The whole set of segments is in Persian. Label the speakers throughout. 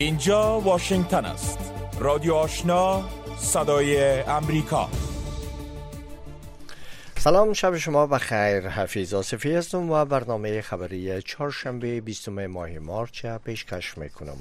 Speaker 1: اینجا واشنگتن است. رادیو آشنا، صدای امریکا.
Speaker 2: سلام، شب شما بخیر. حفیظ آصفی هستم و برنامه خبری چهارشنبه 20 ماه مارس پیشکش میکنم.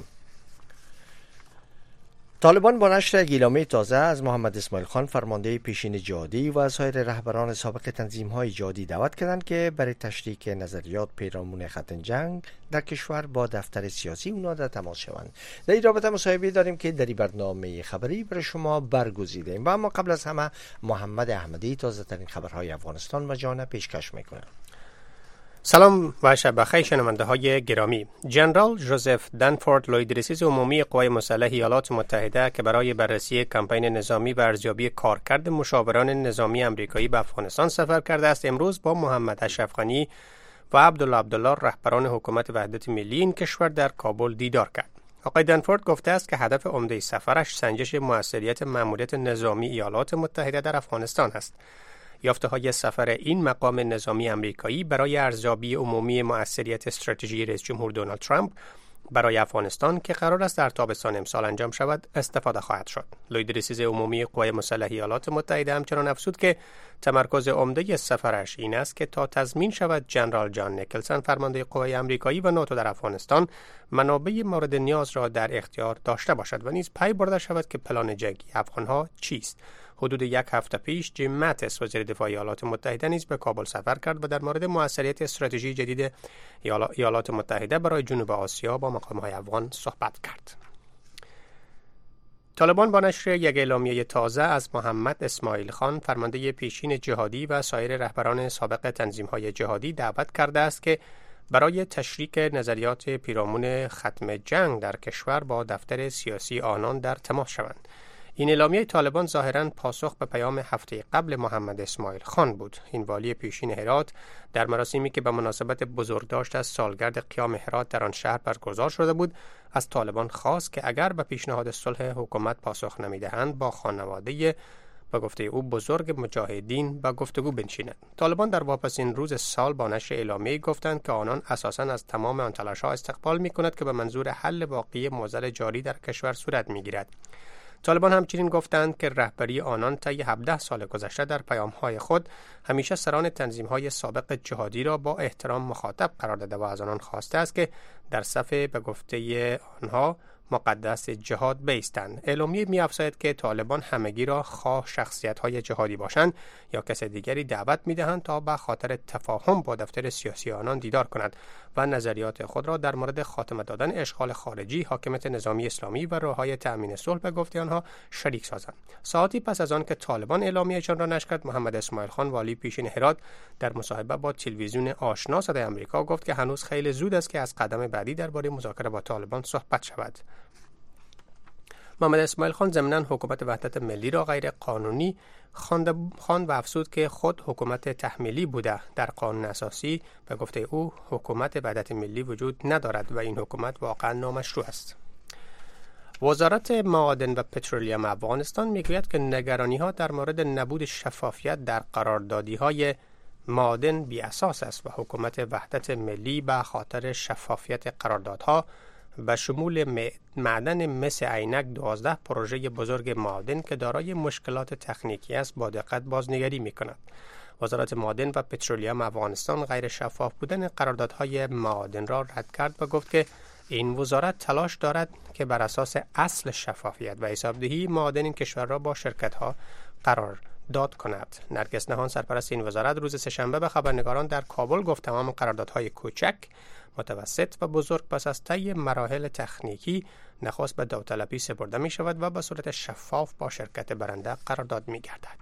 Speaker 2: طالبان با نشر اعلامیه تازه از محمد اسماعیل خان فرمانده پیشین جهادی و سایر رهبران سابق تنظیم‌های جهادی دعوت کردند که برای تشریک نظریات پیرامون خط جنگ در کشور با دفتر سیاسی اونا در تماس شوند. در این رابطه مصاحبه داریم که در این برنامه خبری برای شما برگزیدیم و اما قبل از همه محمد احمدی تازه ترین خبرهای افغانستان و جهان پیشکش میکنه.
Speaker 3: سلام و شب بخیر شنونده های گرامی. جنرال جوزف دنفورد، لوی رئیس عمومی قوای مسلح ایالات متحده که برای بررسی کمپین نظامی و ارزیابی کارکرد مشاوران نظامی آمریکایی به افغانستان سفر کرده است، امروز با محمد اشرف غنی و عبدالله رهبران حکومت وحدت ملی این کشور در کابل دیدار کرد. آقای دنفورد گفته است که هدف عمده سفرش سنجش موثریت مأموریت نظامی ایالات متحده در افغانستان است. یافته‌های سفر این مقام نظامی آمریکایی برای ارزیابی عمومی موثریت استراتژی رئیس جمهور دونالد ترامپ برای افغانستان که قرار است در تابستان امسال انجام شود استفاده خواهد شد. لوی رئیس عمومی قوای مسلح ایالات متحده همچنان افزود که تمرکز عمده سفرش این است که تا تضمین شود جنرال جان نیکلسن فرمانده قوای آمریکایی و ناتو در افغانستان منابع مورد نیاز را در اختیار داشته باشد و نیز پی برده شود که پلان جنگی افغانها چیست. حدود یک هفته پیش جیم ماتیس وزیر دفاع ایالات متحده نیز به کابل سفر کرد و در مورد موثریت استراتژی جدید ایالات متحده برای جنوب آسیا با مقام‌های افغان صحبت کرد. طالبان با نشر یک اعلامیه تازه از محمد اسماعیل خان فرمانده پیشین جهادی و سایر رهبران سابق تنظیم‌های جهادی دعوت کرده است که برای تشریک نظریات پیرامون ختم جنگ در کشور با دفتر سیاسی آنان در تماس شوند. این اعلامیه طالبان ظاهراً پاسخ به پیام هفته قبل محمد اسماعیل خان بود. این والی پیشین هرات در مراسمی که به مناسبت بزرگداشت از سالگرد قیام هرات در آن شهر برگزار شده بود، از طالبان خواست که اگر به پیشنهاد صلح حکومت پاسخ نمی‌دهند با خانواده به گفته او بزرگ مجاهدین به گفتگو بنشینند. طالبان در واپسین روز سال با نشر اعلامیه گفتند که آنان اساساً از تمام آن تلاش‌ها استقبال می‌کند که به منظور حل واقعی معضل جاری در کشور صورت می‌گیرد. طالبان همچنین گفتند که رهبری آنان طی 17 سال گذشته در پیام‌های خود همیشه سران تنظیم‌های سابق جهادی را با احترام مخاطب قرار داده و از آنان خواسته است که در صف به گفته آنها مقدس جهاد بایستند. اعلامیه می‌افزاید که طالبان همگی را خواه شخصیت‌های جهادی باشند یا کس دیگری دعوت می‌دهند تا به خاطر تفاهم با دفتر سیاسی آنان دیدار کند و نظریات خود را در مورد خاتمه دادن اشغال خارجی، حاکمیت نظامی اسلامی و راه‌های تأمین صلح به گفته آنها شریک سازند. ساعتی پس از آن که طالبان اعلامیه‌شان را نشر کرد، محمد اسماعیل خان والی پیشین هرات در مصاحبه با تلویزیون آشنا صدای آمریکا گفت که هنوز خیلی زود است که از قدم بعدی درباره مذاکره با طالبان صحبت شود. محمد اسماعیل خان ضمناً حکومت وحدت ملی را غیر قانونی خواند و افزود که خود حکومت تحمیلی بوده. در قانون اساسی به گفته او حکومت وحدت ملی وجود ندارد و این حکومت واقعاً نامشروع است. وزارت معادن و پترولیوم افغانستان میگوید که نگرانی‌ها در مورد نبود شفافیت در قراردادی‌های معادن بی اساس است و حکومت وحدت ملی به خاطر شفافیت قراردادها به شمول معدن مس عینک 12 پروژه بزرگ معادن که دارای مشکلات تکنیکی است با دقت بازنگری می‌کند. وزارت معادن و پترولیوم افغانستان غیر شفاف بودن قراردادهای معادن را رد کرد و گفت که این وزارت تلاش دارد که بر اساس اصل شفافیت و حسابدهی معادن این کشور را با شرکت‌ها قرار داد کند. نرگس نهان سرپرست این وزارت روز سه‌شنبه به خبرنگاران در کابل گفت تمام قراردادهای کوچک، متوسط و بزرگ پس از طی مراحل تکنیکی نخست به داوطلبی سپرده می شود و به صورت شفاف با شرکت برنده قرارداد می گردد.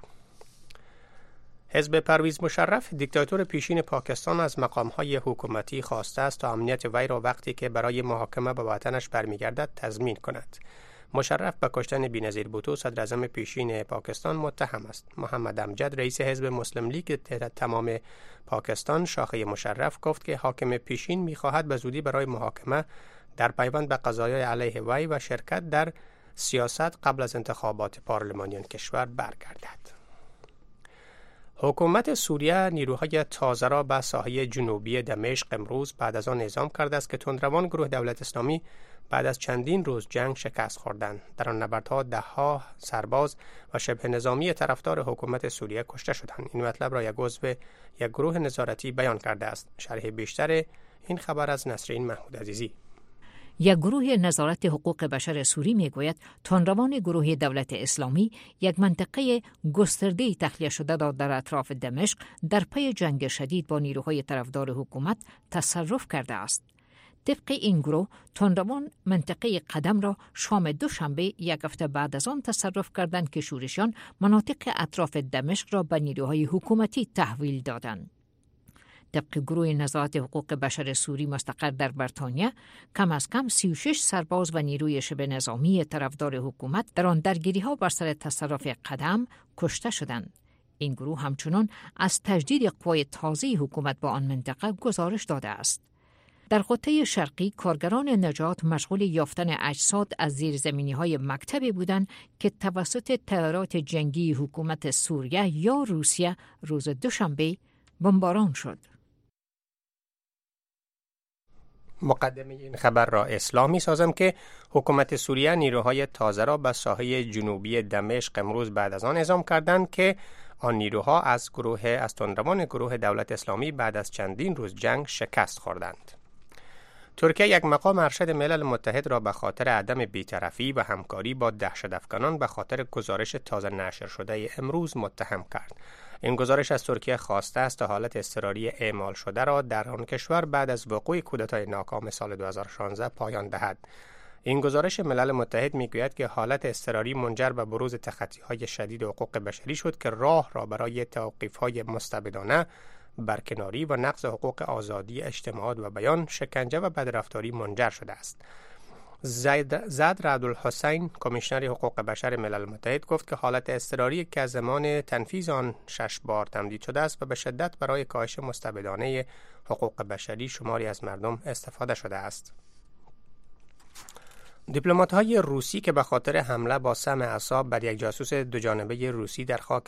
Speaker 3: حزب پرویز مشرف دیکتاتور پیشین پاکستان از مقام‌های حکومتی خواسته است تا امنیت وی را وقتی که برای محاکمه به وطنش برمیگردد تضمین کند. مشرف به کشتن بی‌نظیر بوتو صدر اعظم پیشین پاکستان متهم است. محمد امجد رئیس حزب مسلم لیگ تمام پاکستان شاخه مشرف گفت که حاکم پیشین می‌خواهد به زودی برای محاکمه در پیوند به قضایای علیه وی و شرکت در سیاست قبل از انتخابات پارلمانی کشور برگردد. حکومت سوریه نیروهای تازه را به ساحه جنوبی دمشق امروز بعد از آن اعزام کرده است که تندروان گروه دولت اسلامی بعد از چندین روز جنگ شکست خوردند. در آن نبردها ده‌ها سرباز و شبه نظامی طرفدار حکومت سوریه کشته شدند. این مطلب را یک عضو یک گروه نظارتی بیان کرده است. شرح بیشتر این خبر از نسرین محمود عزیزی.
Speaker 4: یک گروه نظارت حقوق بشر سوری میگوید تندروان گروه دولت اسلامی یک منطقه گسترده تخلیه شده را در اطراف دمشق در پی جنگ شدید با نیروهای طرفدار حکومت تصرف کرده است. طبق این گروه تندروان منطقه قدم را شام دوشنبه یک هفته بعد از آن تصرف کردند که شورشیان مناطق اطراف دمشق را به نیروهای حکومتی تحویل دادند. طبق گروه نظارت حقوق بشر سوری مستقر در بریتانیا، کم از کم 36 سرباز و نیروی شبه نظامی طرفدار حکومت در آن درگیری‌ها بر سر تصرف قدم کشته شدند. این گروه همچنان از تجدید قوای تازه حکومت با آن منطقه گزارش داده است. در خطه شرقی کارگران نجات مشغول یافتن اجساد از زیرزمینی‌های مکتبی بودند که توسط طیارات جنگی حکومت سوریه یا روسیه روز دوشنبه بمباران شد.
Speaker 3: مقدمه این خبر را اسلامی سازم که حکومت سوریه نیروهای تازه را به ساحه جنوبی دمشق امروز بعد از آن اعزام کردند که آن نیروها از تندروان گروه دولت اسلامی بعد از چندین روز جنگ شکست خوردند. ترکیه یک مقام ارشد ملل متحد را به خاطر عدم بی‌طرفی و همکاری با دهشت‌افکنان به خاطر گزارش تازه نشر شده امروز متهم کرد. این گزارش از ترکیه خواسته است تا حالت اضطراری اعمال شده را در آن کشور بعد از وقوع کودتای ناکام سال 2016 پایان دهد. این گزارش ملل متحد میگوید که حالت اضطراری منجر به بروز تخطی‌های شدید حقوق بشری شد که راه را برای توقیف‌های مستبدانه، برکناری و نقض حقوق آزادی اجتماعات و بیان، شکنجه و بدرفتاری منجر شده است. زد رعدالحسین، کمیشنر حقوق بشر ملل متحد گفت که حالت اضطراری که از زمان تنفیذ آن 6 بار تمدید شده است و به شدت برای کاهش مستبدانه حقوق بشری شماری از مردم استفاده شده است. دیپلمات‌های روسی که به خاطر حمله با سم اعصاب بر یک جاسوس دوجانبه روسی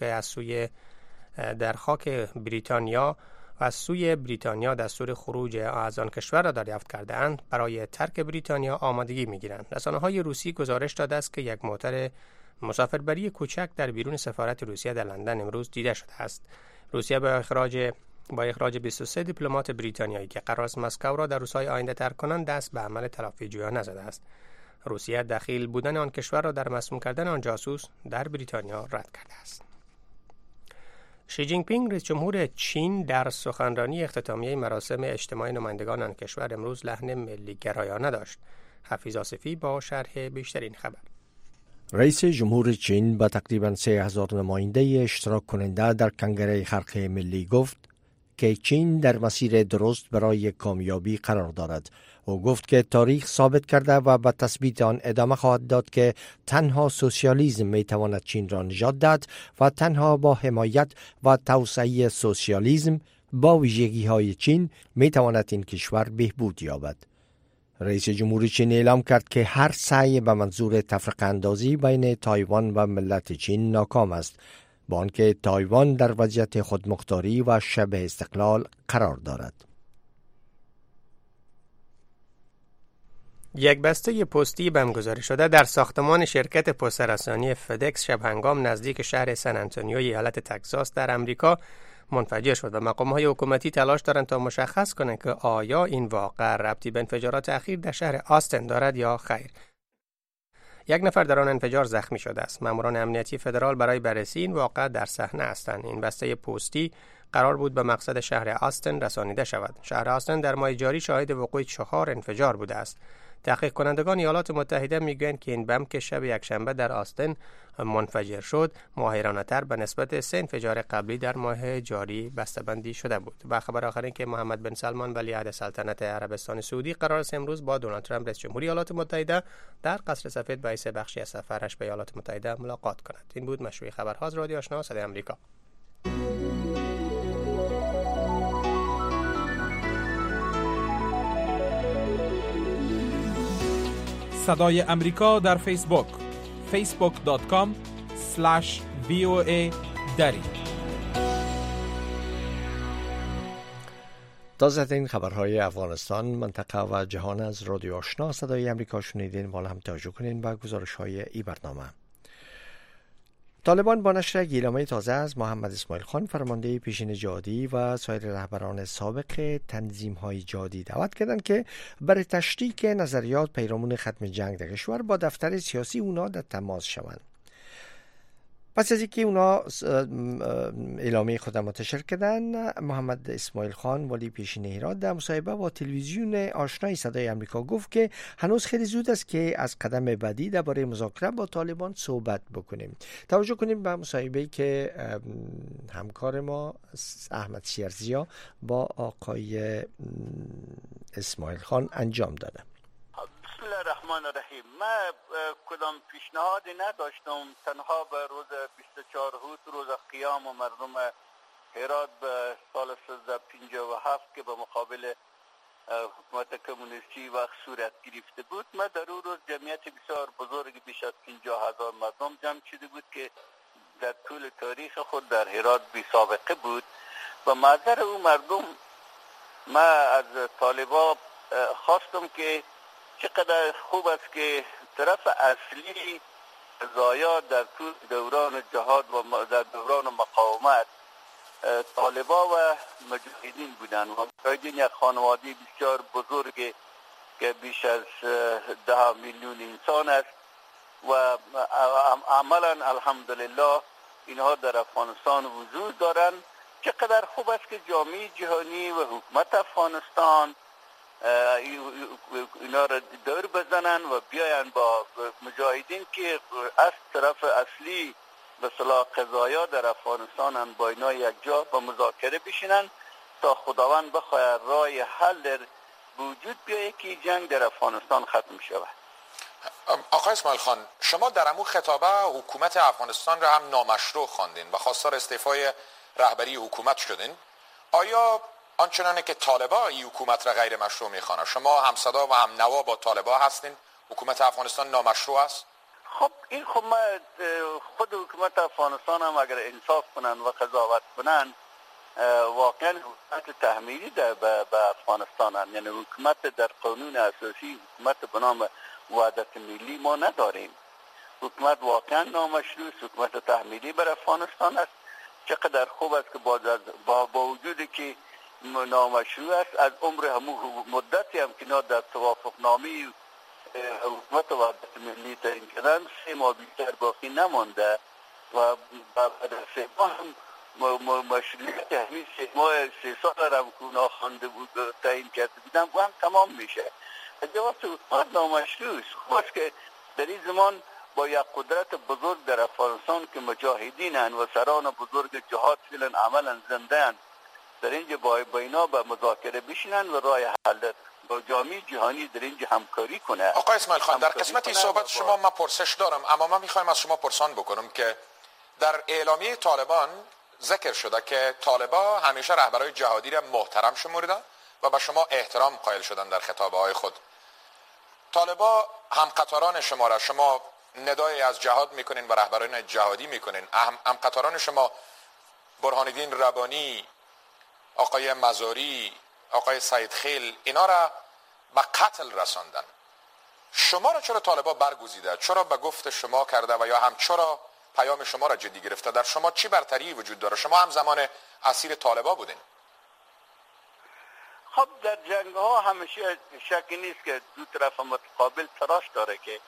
Speaker 3: در خاک بریتانیا و از سوی بریتانیا دستور خروج از آن کشور را دریافت کرده اند برای ترک بریتانیا آمادگی می‌گیرند. رسانه‌های روسی گزارش داده است که یک موتر مسافربری کوچک در بیرون سفارت روسیه در لندن امروز دیده شده است. روسیه با اخراج 23 دیپلمات بریتانیایی که قرار است مسکو را در روزهای آینده ترک کنند دست به عمل تلافی جویانه نزده است. روسیه دخیل بودن آن کشور را در مسموم کردن آن جاسوس در بریتانیا رد کرده است. شی جین پینگ رئیس جمهور چین در سخنرانی اختتامیه مراسم اجتماع نمایندگان آن کشور امروز لحن ملی گرایانه داشت. حفیظ آصفی با شرح بیشتر این خبر.
Speaker 2: رئیس جمهور چین با تقریباً 3000 نماینده اشتراک کننده در کنگره خلق ملی گفت که چین در مسیر درست برای کامیابی قرار دارد. او گفت که تاریخ ثابت کرده و به تثبیت آن ادامه خواهد داد که تنها سوسیالیسم می تواند چین را نجات داد و تنها با حمایت و توسعه سوسیالیسم با ویژگی های چین می تواند این کشور بهبود یابد. رئیس جمهور چین اعلام کرد که هر سعی به منظور تفرقه اندازی بین تایوان و ملت چین ناکام است، با آنکه تایوان در وضعیت خودمختاری و شبه استقلال قرار دارد.
Speaker 3: یک بسته پستی بمبگذاری شده در ساختمان شرکت پست‌رسانی فدکس شب هنگام نزدیک شهر سن آنتونیو ایالت تگزاس در امریکا منفجر شد و مقام‌های حکومتی تلاش دارند تا مشخص کنند که آیا این واقعه ربطی به انفجارات اخیر در شهر آستن دارد یا خیر. یک نفر در آن انفجار زخمی شده است. ماموران امنیتی فدرال برای بررسی این واقعه در صحنه هستند. این بسته پستی قرار بود به مقصد شهر آستن رسانیده شود. شهر آستن در ماه جاری شاهد وقوع 4 انفجار بوده است. تحقیق کنندگان ایالات متحده میگویند که این بم که شب یکشنبه در آستن منفجر شد ماهرانه‌تر به نسبت 3 انفجار قبلی در ماه جاری بسته‌بندی شده بود. و خبر آخر این که محمد بن سلمان ولیعهد سلطنت عربستان سعودی قرار است امروز با دونالد ترامپ رئیس جمهوری ایالات متحده در قصر سفید باعث بخشی از سفرش به ایالات متحده ملاقات کند. این بود مشروع خبرها از رادیو آشنا صدای آمریکا.
Speaker 1: صدای امریکا در فیسبوک facebook.com/VOA دری
Speaker 2: تازه‌ترین خبرهای افغانستان، منطقه و جهان از رادیو آشنا صدای امریکا شنیدین. بالا هم توجه کنین به گزارش‌های این برنامه. طالبان با نشر اعلامیه تازه از محمد اسماعیل خان فرمانده پیشین جهادی و سایر رهبران سابق تنظیم‌های جهادی دعوت کردند که برای تشریک نظریات پیرامون ختم جنگ در کشور با دفتر سیاسی اونا در تماس شوند. پس از اینکه اونا اعلامیه خود منتشر کردن، محمد اسماعیل خان ولی پیشین هرات در مصاحبه با تلویزیون آشنای صدای آمریکا گفت که هنوز خیلی زود است که از قدم بعدی درباره مذاکره با طالبان صحبت بکنیم. توجه کنیم به مصاحبه‌ای که همکار ما احمد شیرزیا با آقای اسماعیل خان انجام داده.
Speaker 5: بسم الله الرحمن الرحیم. من کدام پیشنهادی نداشتم، تنها به روز 24 هوت، روز قیام و مردم هرات به سال 1357 که به مقابل حکومت کمونیستی وقت صورت گرفته بود، من در اون روز جمعیت بسیار بزرگ بیش از 50,000 مردم جمع شده بود که در طول تاریخ خود در هرات بی سابقه بود. و معذر اون مردم من از طالبا خواستم که چقدر خوب است که طرف اصلی قضایا در طول دوران جهاد و در دوران مقاومت طالبا و مجاهدین بودن و مجاهدین یک خانواده بسیار بزرگ که بیش از 10 میلیون انسان است و عملا الحمدلله اینها در افغانستان وجود دارند. چقدر خوب است که جامعه جهانی و حکومت افغانستان اینا را دور بزنن و بیاین با مجاهدین که از طرف اصلی به صلاح قضایا در افغانستان با اینا یک جا با مذاکره بشینن تا خداوند بخواهد راه حل وجود بیاید که جنگ در افغانستان ختم شود.
Speaker 6: آقای اسماعیل خان، شما در امو خطابه حکومت افغانستان را هم نامشروع خواندین و خواستار استعفای رهبری حکومت شدین. آیا آنچنانه که طالبا این حکومت را غیر مشروع میخوانند، شما همصدا و هم نوا با طالبا هستین؟ حکومت افغانستان نامشروع است؟
Speaker 5: خب این خود حکومت افغانستان هم اگر انصاف کنن و قضاوت کنن واقعا حکومت تحمیلی به افغانستان هم. یعنی حکومت در قانون اساسی حکومت به نام وحدت ملی ما نداریم. حکومت واقعا نامشروع است، حکومت تحمیلی بر افغانستان است. چقدر خوب است که با وجودی که نامشروع است از عمر همون مدتی هم که در توافق نامی حکومت وحدت ملی تعیین کردن 3 ماه بیشتر باقی نمانده و بعد از 3 ماه هم مشروعیت همین 3 سال هم که اونا خوانده بود تعیین کرده بودن و هم تمام میشه. جواب حکومت نامشروع است. خوب است که در این زمان با یک قدرت بزرگ در افغانستان که مجاهدینن و سران بزرگ جهاد فعلا عملا زنده‌اند، در اینجا با اینا به مذاکره بشینن و راه حل با جامعه جهانی در اینجا همکاری کنه.
Speaker 6: آقای اسماعیل خان، در قسمت صحبت شما من پرسش دارم، اما من میخوایم از شما پرسان بکنم که در اعلامیه طالبان ذکر شده که طالبا همیشه رهبرای جهادی را محترم شمردن و به شما احترام قائل شدن. در خطابه های خود طالبا همقطاران شما را، شما ندای از جهاد میکنین و رهبران جهادی میکنین، همقطاران شما برهان الدین ربانی، آقای مزاری، آقای سعید خیل، اینا را به قتل رساندن. شما را چرا طالبا برگزیده؟ چرا به گفت شما کرده و یا هم چرا پیام شما را جدی گرفته؟ در شما چی برتری وجود داره؟ شما هم زمان اسیر طالبا بودین.
Speaker 5: خب در جنگ ها همیشه شکی نیست که دو طرف متقابل تلاش داره که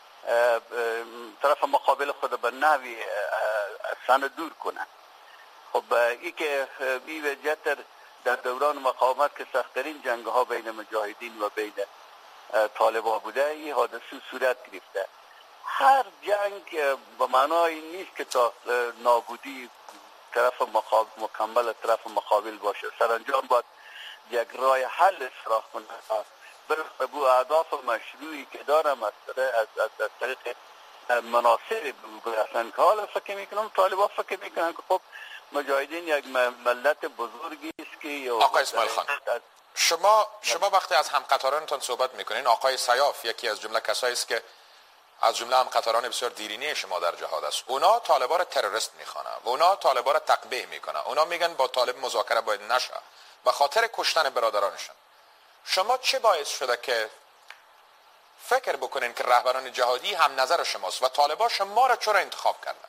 Speaker 5: طرف مقابل خود به نحوی سن دور کنن. خب این که این وجهتر در دوران مقاومت که سخت‌ترین جنگ ها بین مجاهدین و بین طالبا بوده، این حادثه صورت گرفته. هر جنگ به معنای نیست که تا نابودی طرف مکمل طرف مقابل باشه. سرانجام باید یک راه حل سراغ کنه برسه به اهداف مشروعی که دارم از طریق مناصر برسن. که حالا فکر میکنم طالبا فکر میکنن که خب مجاهدین یک ملت بزرگی است که
Speaker 6: آقای اسماعیل خان، شما وقتی از همقطارانتان صحبت میکنین، آقای سیاف یکی از جمله کسایی است که از جمله همقطاران بسیار دیرینه شما در جهاد است، اونا طالبا را تروریست میخوانن و اونا طالبا را تقبیح میکنن. اونا میگن با طالب مذاکره باید نشه به خاطر کشتن برادرانشان. شما چه باعث شده که فکر بکنین که رهبران جهادی هم نظر شماست و طالبان شما را چرا انتخاب کردن؟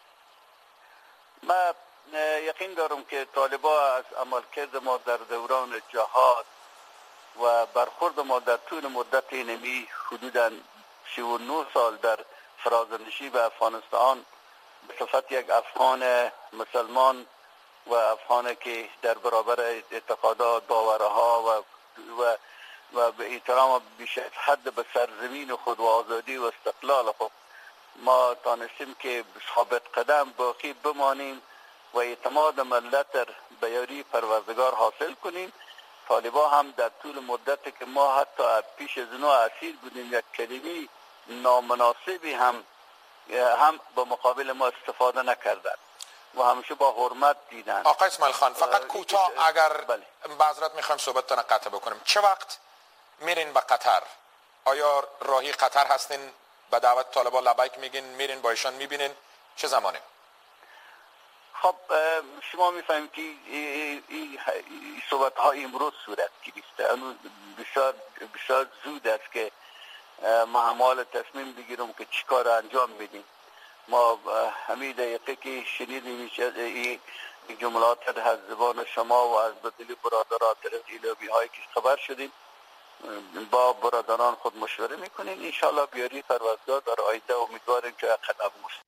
Speaker 5: من یقین دارم که طالبان از عملکرد ما در دوران جهاد و برخورد ما در طول مدت نمی حدوداً 39 سال در فرازنشی به افغانستان به صفت یک افغان مسلمان و افغان که در برابر اعتقادات، باورها و به احترام بیش از حد به سرزمین خود و آزادی و استقلال خود ما تانستیم که ثابت قدم باقی بمانیم و اعتماد ملت به یاری پروردگار حاصل کنیم. طالبان هم در طول مدت که ما حتی پیش از اونها اسیر بودیم یک کلمه نامناسبی هم به مقابل ما استفاده نکردند و همیشه با حرمت دیدن.
Speaker 6: آقای اسماعیل خان فقط کوتاه اگر معذرت میخوایم صحبتتون قطع بکنیم، چه وقت میرین به قطر؟ آیا راهی قطر هستین؟ به دعوت طالبان لبیک میگین، میرین با ایشان میبینین؟ چه زمانی؟
Speaker 5: خب شما میفهمید که این صحبت ها امروز صورت گرفته. بسیار زود است که ما همال تصمیم بگیرم که چی کار انجام بدیم. ما همین دقیقه که شنیدیم این جملات از زبان شما و از بدلی برادرات ایلابی هایی که خبر شدیم با برادران خود مشوره میکنیم. انشاءالله بیاری پروردگار در آینده امیدواریم که قدم موشد.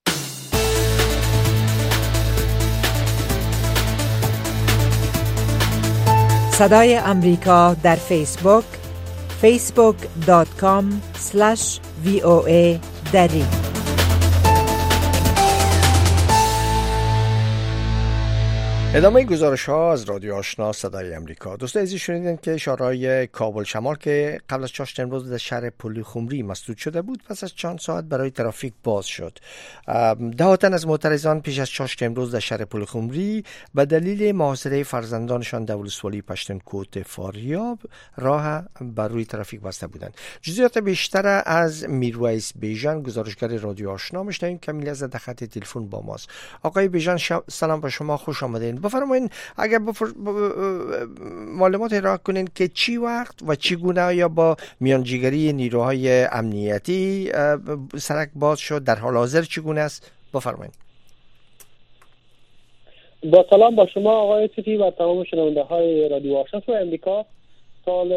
Speaker 7: صدای امریکا در فیسبوک facebook.com/VOA دری.
Speaker 2: ادامه گزارش ها از رادیو آشنا صدای امریکا. دوستان عزیز شنیدن که شهرهای کابل شمال که قبل از چاشت امروز در شهر پلیخمری مسدود شده بود پس از چند ساعت برای ترافیک باز شد. ده تن از معترضان پیش از چاشت امروز در شهر پلیخمری به دلیل محاصره فرزندانشان در ولسوالی پشتونکوت فاریاب راه بر روی ترافیک بسته بودند. جزئیات بیشتر از میرویس بیژن گزارشگر رادیو آشنا میشنویم که میلی از خط تلفن با ماست. آقای بیژن سلام به شما، خوش آمدین. بفرمایید اگر معلومات ارائه کنین که چی وقت و چگونه یا با میانجیگری نیروهای امنیتی سرک باز شد، در حال حاضر چگونه است؟ بفرمایید.
Speaker 8: با سلام با شما آقای صفی و تمام شنونده های رادیو آشنا صدای امریکا. سال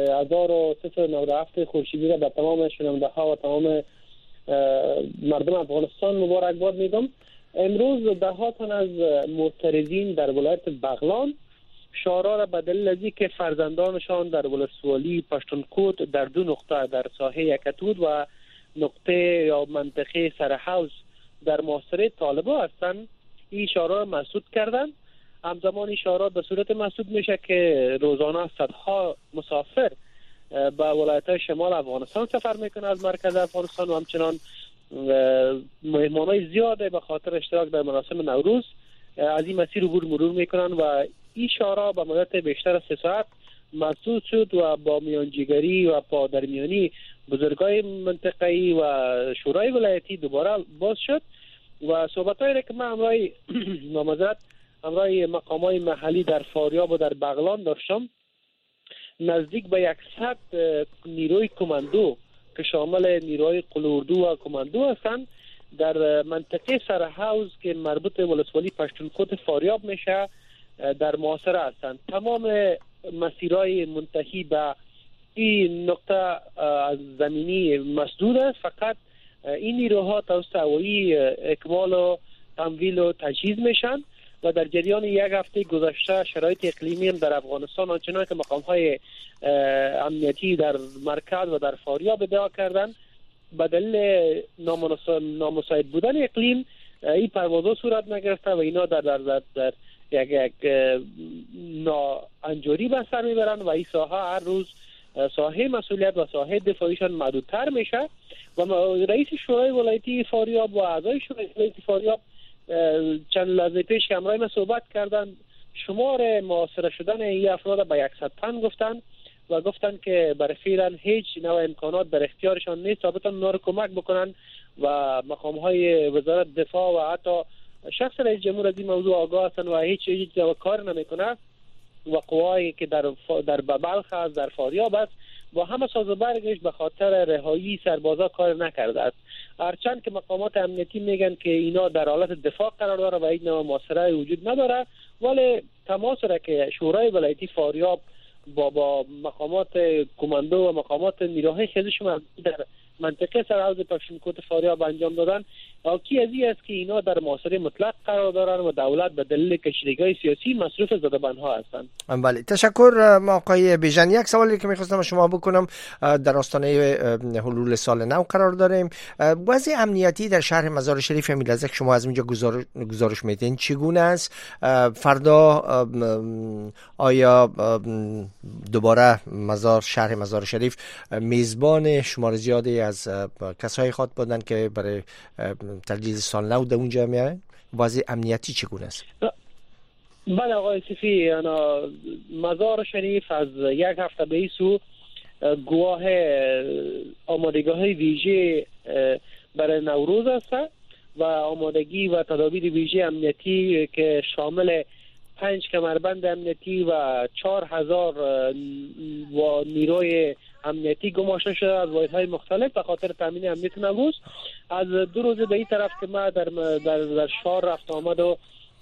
Speaker 8: 1397 خورشیدی را به تمام شنونده ها و تمام مردم افغانستان مبارکباد میگم. امروز ده ها تن از معترضین در ولایت بغلان شورا را به دلیل از اینکه فرزندانشان در ولسوالی پشتونکوت در دو نقطه در ساحه یکتود و نقطه یا منطقه سرحوز در محاصره طالبان هستند، این شورا را مسدود کردند. همزمان این شورا به صورت مسدود میشه که روزانه صدها مسافر به ولایت‌های شمال افغانستان سفر میکنه از مرکز افغانستان و همچنان مهمانای زیاده به خاطر اشتراک در مراسم نوروز از این مسیر عبور مرور میکنن و این شورا به مدت بیشتر از 3 ساعت مسدود شد و با میانجیگری و پادرمیانی بزرگای منطقه‌ای و شورای ولایتی دوباره باز شد و صحبتایی که من همراه مقامای محلی در فاریاب و در بغلان داشتم، نزدیک به 100 نیروی کماندو که شامل نیروهای قلوردو و کماندو هستند در منطقه سرحوز که مربوط به ولسوالی پشتونکوت فاریاب میشه در محاصره هستند. تمام مسیرهای منتهی به این نقطه از زمینی مسدود است. فقط این نیروها توسط هوایی اکمال و تمویل و تجهیز میشن و در جریان 1 هفته گذشته شرایط اقلیمی در افغانستان آنچنان که مقام‌های امنیتی در مرکز و در فاریاب ادعا کردند به دلیل نامساعد بودن اقلیم این پروازها صورت نگرفته و اینا در یک ناانجوری به سر میبرن و این ساحه هر روز ساحه مسئولیت و ساحه دفاعیشان محدودتر میشه و رئیس شورای ولایتی فاریاب و اعضای شورای ولایتی فاریاب چند لحظه پیش که همراه ما صحبت کردن شمار محاصره شدن این افراد به 100 تن گفتن و گفتن که برای فعلا هیچ نوع امکانات در اختیارشان نیست تا بتونن اونا رو کمک بکنن و مقام‌های وزارت دفاع و حتی شخص رئیس جمهور از این موضوع آگاه هستن و هیچ کار نمیکنه و قوایی که در بلخ است، در فاریاب است، با همه ساز و برگش به خاطر رهایی سربازا کار نکرده است. هرچند که مقامات امنیتی میگن که اینا در حالت دفاع قرار داره و این نوع محاصره وجود نداره، ولی تماس را که شورای ولایتی فاریاب با مقامات کماندو و مقامات نیروهای خیزش در منطقه سرحد پشتونکوت فاریاب انجام دادن، حاکی از این است که اینا در محاصره مطلق قرار دارن و دولت به دلیل کشیدگی‌های سیاسی مصروف زده‌بندها هستند.
Speaker 2: بله، تشکر آقای بیژن. یک سوالی که می‌خواستم شما بکنم، در آستانه حلول سال نو قرار داریم. وضع امنیتی در شهر مزار شریف میلزک شما از اینجا گزارش میدین چگونه است؟ فردا آیا دوباره شهر مزار شریف میزبان شمار زیادی از کسایی خواهد بودند که برای تجهیز سال نو در اونجا میاین؟ وضع امنیتی چگونه است؟
Speaker 8: بله آقای صفی، مزار شریف از یک هفته به این سو گواه آمادگی‌های ویژه برای نوروز است و آمادگی و تدابیر ویژه امنیتی که شامل 5 کمربند امنیتی و 4000 نیروی امنیتی گماشته شده از واحدهای مختلف به خاطر تامین امنیت نوروز. از 2 روز به این طرف که ما در شهر رفت آمد و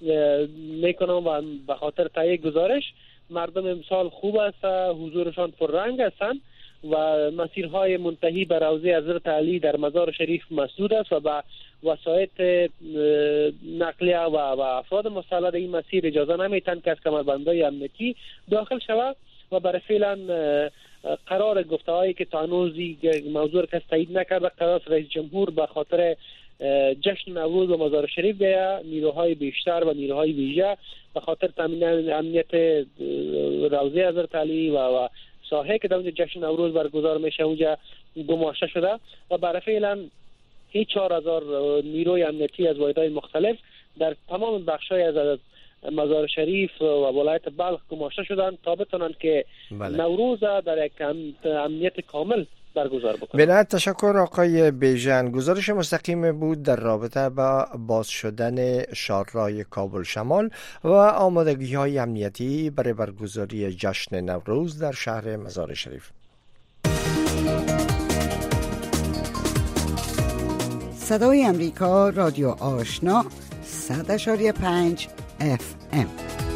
Speaker 8: میکنم و به خاطر تایید گزارش، مردم امسال خوب است، حضورشان پررنگ هستند و مسیرهای منتهی به روضه حضرت علی در مزار شریف مسدود است و با وسایط نقلیه و افراد مسلح این مسیر اجازه نمیتن که از کمربندهای امنیتی داخل شود و برای فعلا قرار گفته‌هایی که تا هنوزی موضوع کس تایید نکرده، قرار رئیس جمهور به خاطر جشن نوروز و مزار شریف بیاید، نیروهای بیشتر و نیروهای ویژه به خاطر تامین امنیت روضه حضرت علی و ساحه که در اونجا جشن نوروز برگزار میشه اونجا گماشته شده و برای فعلا هیچ 4000 نیروی امنیتی از واحدهای مختلف در تمام بخش‌های از مزار شریف و ولایت بلخ گماشته شدند تا بتونن که نوروز در یک امنیت کامل برگزار بکنند.
Speaker 2: بنابراین تشکر آقای بیژن. گزارش مستقیم بود در رابطه با باز شدن شارراه کابل شمال و آمادگی‌های امنیتی برای برگزاری جشن نوروز در شهر مزار شریف.
Speaker 9: صدای امریکا، رادیو آشنا، 100.5 FM.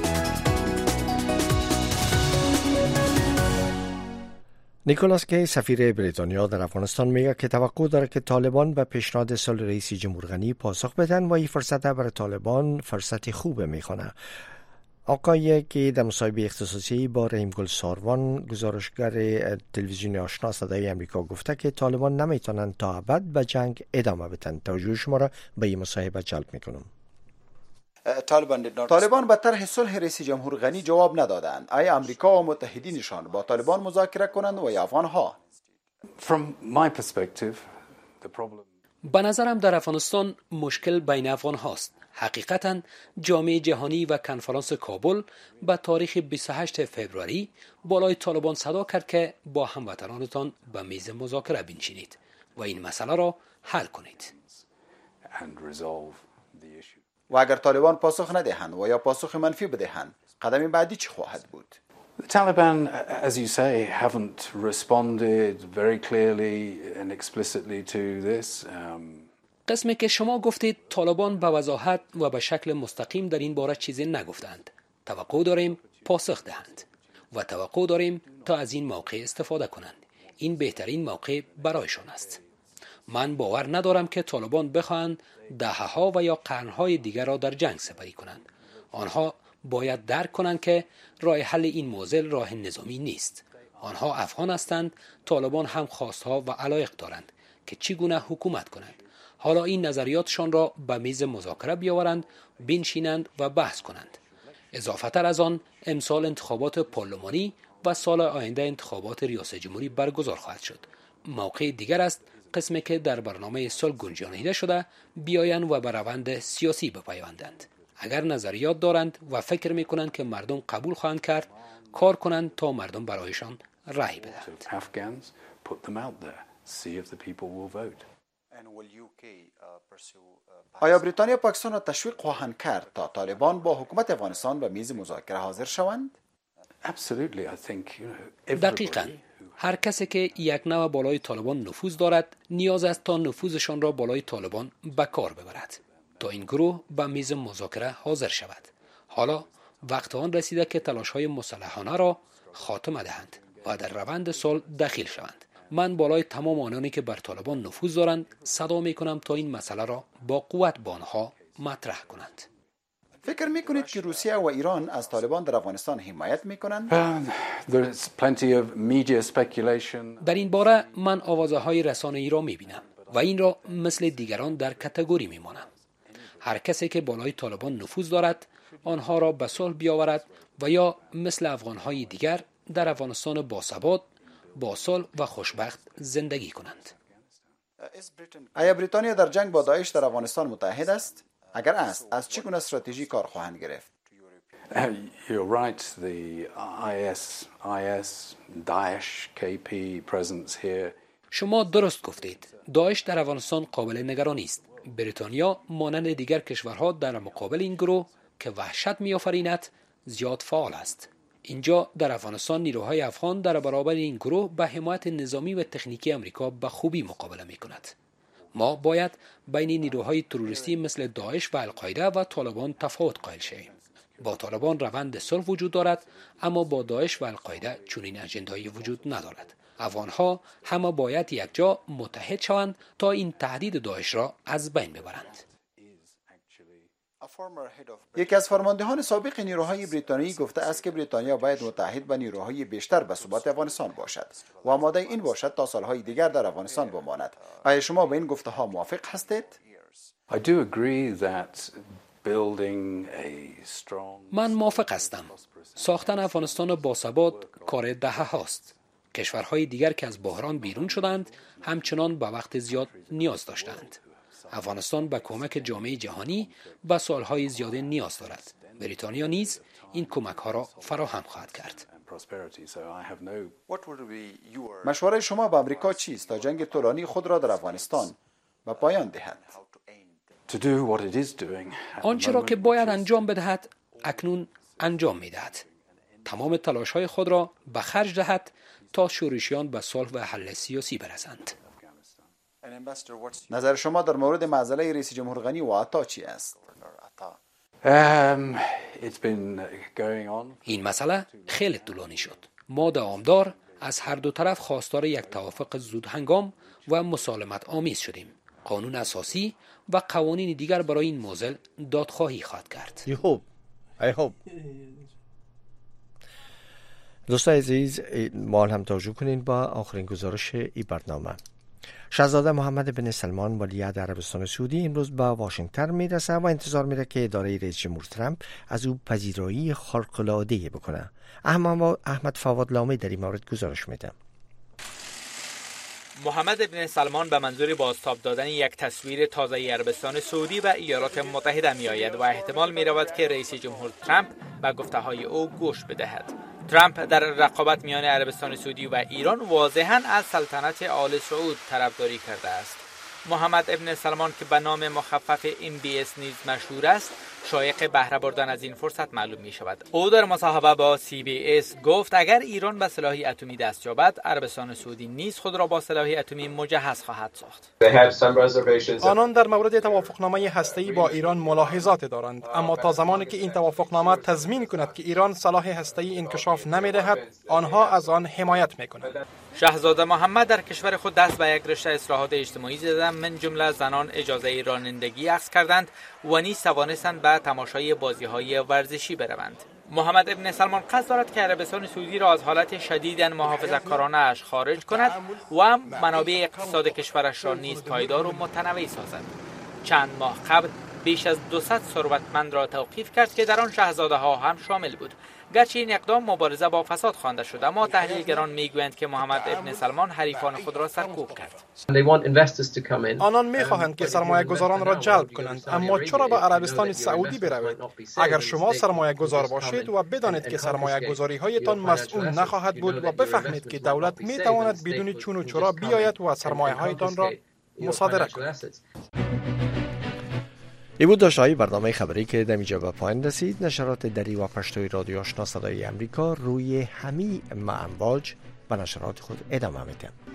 Speaker 2: نیکولاس کی، سفیر بریتانیا در افغانستان، میگه که توقع داره که طالبان به پیشنهاد سال رئیس جمهور غنی پاسخ بدن و این فرصت برای طالبان فرصت خوبه میخونه. آقای که در مصاحبه اختصاصی با رحیم گل ساروان، گزارشگر تلویزیون آشنا صدای امریکا، گفته که طالبان نمیتونن تا ابد به جنگ ادامه بدن. توجه شما را به این مصاحبه جلب میکنم.
Speaker 10: طالبان به طرح صلح رئیس جمهور غنی جواب ندادند. آیا امریکا و متحدینشان با طالبان مذاکره کنند و یا افغانها؟
Speaker 11: به نظرم در افغانستان مشکل بین افغان هاست. حقیقتا جامعه جهانی و کنفرانس کابل به تاریخ 28 فوریه بالای طالبان صدا کرد که با هموطنانتان به میز مذاکره بنشینید و این مسئله را حل کنید.
Speaker 10: و اگر طالبان پاسخ ندهند و یا پاسخ منفی بدهند، قدم بعدی چه خواهد بود؟
Speaker 12: The Taliban, as you say, haven't responded very clearly and explicitly to this.
Speaker 11: قسمی که شما گفتید طالبان به وضاحت و به شکل مستقیم در این باره چیزی نگفتند. توقع داریم پاسخ دهند و توقع داریم تا از این موقع استفاده کنند. این بهترین موقع برایشان است. من باور ندارم که طالبان بخواهند دهه‌ها و یا قرن‌های دیگر را در جنگ سپری کنند. آنها باید درک کنند که راه حل این معضل راه نظامی نیست. آنها افغان هستند، طالبان هم خواستها و علایق دارند که چگونه حکومت کنند. حالا این نظریاتشان را به میز مذاکره بیاورند، بنشینند و بحث کنند. اضافه تر از آن، امسال انتخابات پارلمانی و سال آینده انتخابات ریاست جمهوری برگزار خواهد شد. موقع دیگر است قسمی که در برنامه سال گنجانیده شده بیایند و به روند سیاسی بپیوندند. اگر نظریات دارند و فکر میکنند که مردم قبول خواهند کرد، کار کنند تا مردم برایشان رأی بدهند.
Speaker 10: آیا بریتانیا پاکستان را تشویق خواهند کرد تا طالبان با حکومت افغانستان به میز مذاکره حاضر شوند؟
Speaker 11: دقیقاً. هر کسی که یک نوع بالای طالبان نفوذ دارد نیاز است تا نفوذشان را بالای طالبان به کار ببرد تا این گروه به میز مذاکره حاضر شود. حالا وقت آن رسیده که تلاش‌های مسلحانه را خاتمه دهند و در روند صلح دخیل شوند. من بالای تمام آنانی که بر طالبان نفوذ دارند صدا می‌کنم تا این مسئله را با قوت با آنها مطرح کنند.
Speaker 10: فکر میکنید که روسیه و ایران از طالبان در افغانستان حمایت میکنند؟
Speaker 11: در این باره من آوازه‌های رسانه‌ای را میبینم و این را مثل دیگران در کاتگوری میمانم. هر کسی که بالای طالبان نفوذ دارد آنها را به صلح بیاورد و یا مثل افغان‌های دیگر در افغانستان باثبات، با صلح و خوشبخت زندگی کنند.
Speaker 10: آیا بریتانیا در جنگ با داعش در افغانستان متحد است؟ اگر است، از چگونه استراتژی کار خواهند گرفت؟
Speaker 12: You're right. The IS, Daesh, KP presence here.
Speaker 11: شما درست گفتید. داعش در افغانستان قابل نگرانی است. بریتانیا مانند دیگر کشورها در مقابل این گروه که وحشت می‌آفریند زیاد فعال است. اینجا در افغانستان نیروهای افغان در برابر این گروه به حمایت نظامی و تکنیکی امریکا به خوبی مقابله می‌کند. ما باید بین نیروهای تروریستی مثل داعش و القاعده و طالبان تفاوت قائل شویم. با طالبان روند صلح وجود دارد، اما با داعش و القاعده چنین اجندایی وجود ندارد. افغانها همه باید یک جا متحد شوند تا این تهدید داعش را از بین ببرند.
Speaker 10: یکی از فرماندهان سابق نیروهای بریتانیایی گفته است که بریتانیا باید متحد با نیروهای بیشتر به ثبات افغانستان باشد و آماده این باشد تا سالهای دیگر در افغانستان بماند. آیا شما با این گفته ها موافق هستید؟
Speaker 11: من موافق هستم. ساختن افغانستان باثبات کار دهه هاست. کشورهای دیگر که از بحران بیرون شدند همچنان به وقت زیاد نیاز داشتند. افغانستان به کمک جامعه جهانی به سالهای زیاده نیاز دارد. بریتانیا نیز این کمک ها را فراهم خواهد کرد.
Speaker 10: مشوره شما به آمریکا چیست تا جنگ طولانی خود را در افغانستان به پایان دهد؟
Speaker 11: آنچه را که باید انجام بدهد اکنون انجام می‌دهد. تمام تلاش‌های خود را به خرج دهد تا شورشیان به صلح و حل سیاسی برسند.
Speaker 10: نظر شما در مورد معضله رئیس جمهور غنی و عطا چی است؟
Speaker 11: این مسئله خیلی طولانی شد. ما دوامدار از هر دو طرف خواستار یک توافق زود هنگام و مسالمت آمیز شدیم. قانون اساسی و قوانین دیگر برای این موضوع دادخواهی خواهد کرد.
Speaker 2: دوستان عزیز، ما هم توجه کنین با آخرین گزارش این برنامه. شاهزاده محمد بن سلمان ولیعهد عربستان سعودی امروز به واشنگتن میرسه و انتظار میره که اداره رئیس جمهور ترامپ از او پذیرایی خارق‌العاده بکنه. احمد فواد لامی در این مورد گزارش میده.
Speaker 13: محمد بن سلمان به منظور بازتاب دادن یک تصویر تازه عربستان سعودی و ایالات متحده می آید و احتمال می رود که رئیس جمهور ترامپ به گفته های او گوش بدهد. ترامپ در رقابت میان عربستان سعودی و ایران واضحاً از سلطنت آل سعود طرفداری کرده است. محمد ابن سلمان که به نام مخفف MBS نیز مشهور است، شایق بهره بردن از این فرصت معلوم می شود. او در مصاحبه با CBS گفت اگر ایران به سلاح اتمی دست یابد، عربستان سعودی نیز خود را با سلاح اتمی مجهز خواهد ساخت.
Speaker 1: آنان در مورد توافقنامه هسته‌ای با ایران ملاحظات دارند، اما تا زمانی که این توافقنامه تضمین کند که ایران سلاح هسته‌ای انکشاف نمی‌دهد، آنها از آن حمایت می‌کنند.
Speaker 13: شاهزاده محمد در کشور خود دست به یک رشته اصلاحات اجتماعی زدند، من جمله زنان اجازه رانندگی اخذ کردند و نیز توانستند به تماشای بازی‌های ورزشی بروند. محمد ابن سلمان قصد دارد که عربستان سعودی را از حالت شدیداً محافظه‌کارانه اش خارج کند و منابع اقتصاد کشورش را نیز پایدار و متنوع سازد. چند ماه قبل بیش از 200 ثروتمند را توقیف کرد که در آن شاهزاده‌ها هم شامل بود. گرچه این اقدام مبارزه با فساد خوانده شد، اما تحلیلگران میگویند که محمد ابن سلمان حریفان خود را سرکوب کرد.
Speaker 1: آنان میخواهند که سرمایه گذاران را جلب کنند، اما چرا به عربستان سعودی بروید؟ اگر شما سرمایه گذار باشید و بدانید که سرمایه گذاری هایتان مسئول نخواهد بود و بفهمید که دولت میتواند بدون چون و چرا بیاید و سرمایه هایتان را مصادره کند.
Speaker 2: ای بود داشته‌های برنامه خبری که در اینجا به پایان رسید. نشرات دری و پشتوی رادیو آشنا صدای امریکا روی همین امواج به نشرات خود ادامه میده.